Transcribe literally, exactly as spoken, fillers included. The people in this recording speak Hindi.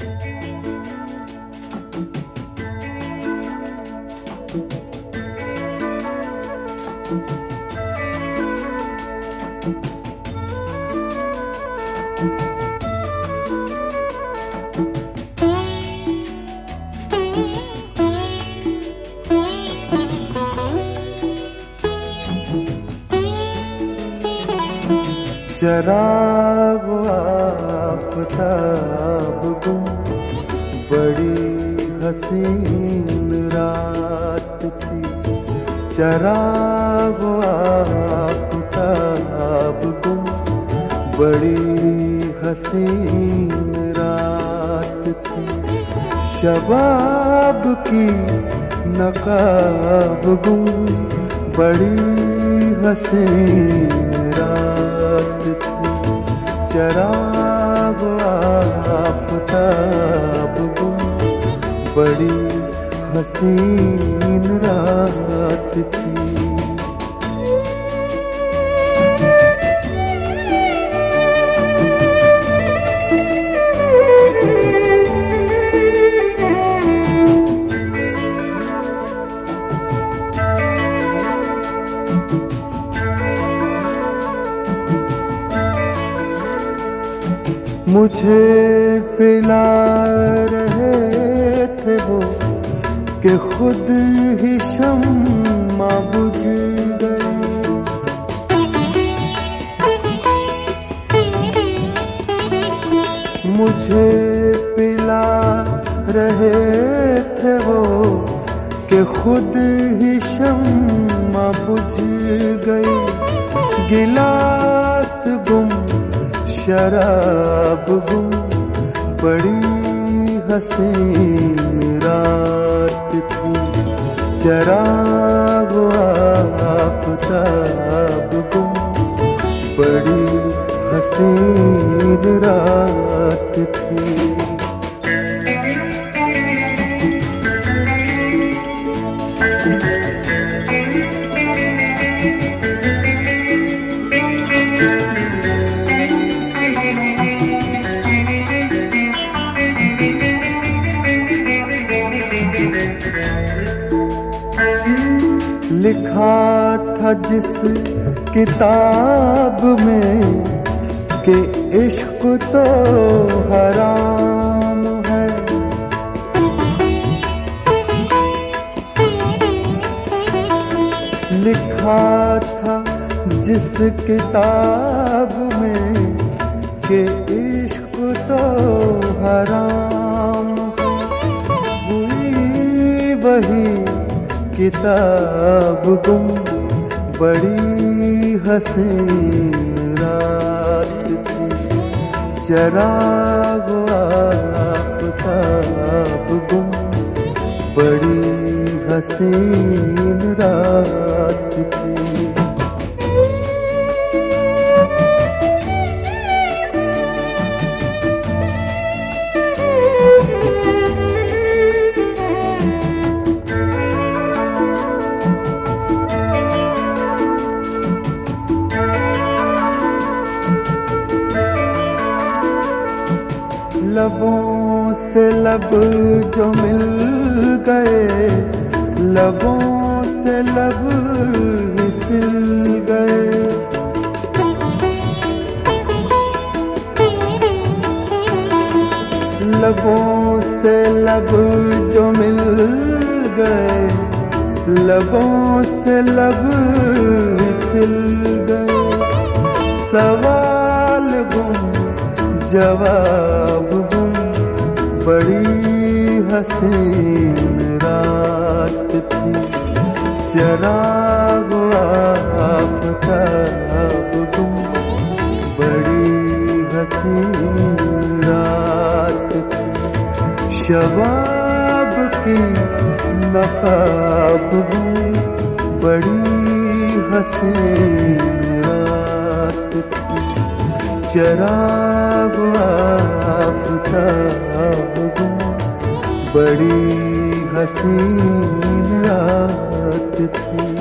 चराग आफ़ताब गुम बड़ी हसीन रात थी। चराग आफ़ताब गुम बड़ी हसीन रात थी। शबाब की नकाब गुम बड़ी हसीन रात थी। चराग आफ़ताब गुम बड़ी हसीन रात थी। मुझे पिला रहे थे वो कि खुद ही शम्मा बुझ गई। मुझे पिला रहे थे वो कि खुद ही शम्मा बुझ गई। गिलास गुम शराब गुम बड़ी हसीन रात थी। चराग आफ़ताब गुम बड़ी हसीन रात थी। लिखा था जिस किताब में कि इश्क तो हराम है। लिखा था जिस किताब में कि इश्क तो हराम है। हुई वही किताब गुम बड़ी हसीन रात थी। चराग आफ़ताब गुम बड़ी हसीन रात थी। लबों से लब जो मिल गए, लबों से लब फिसल गए। लबों से लब जो मिल गए, लबों से लब फिसल गए। सवाल गुम जवाब गुम बड़ी हसीन रात थी। चराग आफ़ताब गुम बड़ी हसीन रात थी। शबाब की नकाब गुम बड़ी हसीन रात थी। चराग आफ़ताब गुम बड़ी हसीन रात थी।